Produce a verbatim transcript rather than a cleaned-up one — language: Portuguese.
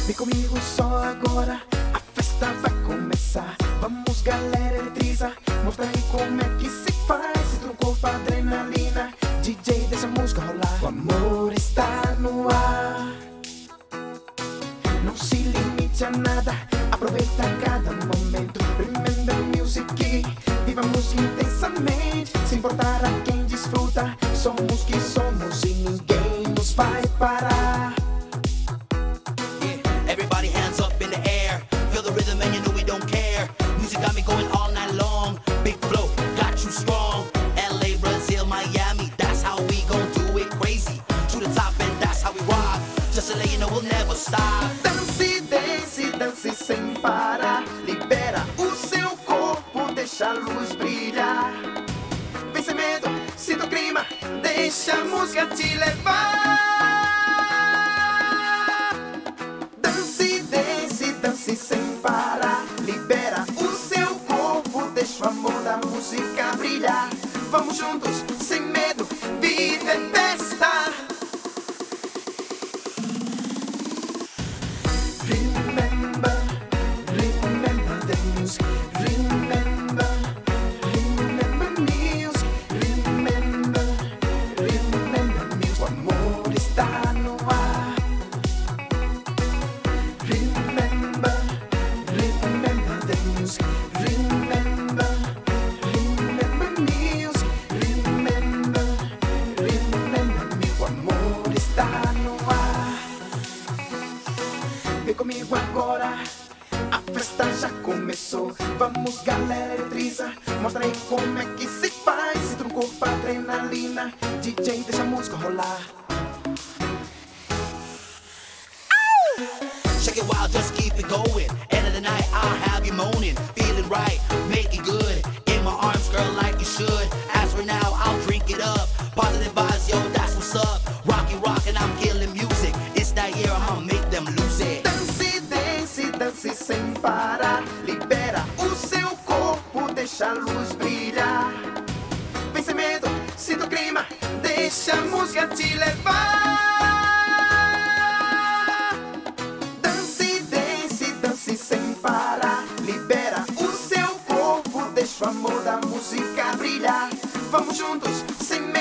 Vem comigo só agora, a festa vai começar. Vamos galera, eletriza, mostra aí como é que se faz. Sinta no corpo a adrenalina, D J deixa a música rolar. O amor está no ar, não se limite a nada, aproveita cada momento. Remember music, vivamos intensamente, sem importar a quem desfruta. Somos que somos e ninguém nos vai parar. Everybody hands up in the air. Feel the rhythm and you know we don't care. Music got me going all night long. Big flow, got you strong. L A, Brazil, Miami, that's how we gon' do it crazy. To the top and that's how we rock. Just to let you know we'll never stop. Dance, dance, dance sem parar. Libera o seu corpo, deixa a luz brilhar. Vem sem medo, sinta o clima, deixa a música te levar. Dance sem parar, libera o seu corpo, deixa o amor da música brilhar. Vamos juntos, sem medo, viver festa. Remember, remember the music. Remember, remember music. Remember, remember music. O amor está no ar. Remember, remember the music. Remember, remember music. Remember, remember music. O amor está no ar. Vem comigo agora, a festa já começou. Vamos galera, eletriza, mostra aí como é que se faz. Sinta no corpo a adrenalina, D J deixa a música rolar. Shake it wild, just keep it going. End of the night, I'll have you moaning. Feeling right, make it good. In my arms, girl, like you should. As for now, I'll drink it up. Positive vibes, yo, that's what's up. Rocky rockin', I'm killing music. It's that year, I'ma make them lose it. Dance, dance, dance sem parar. Libera o seu corpo, deixa a luz brilhar. Vem sem medo, sinta o clima, deixa a música te levar. Sem parar, libera o seu corpo, deixa o amor da música brilhar. Vamos juntos, sem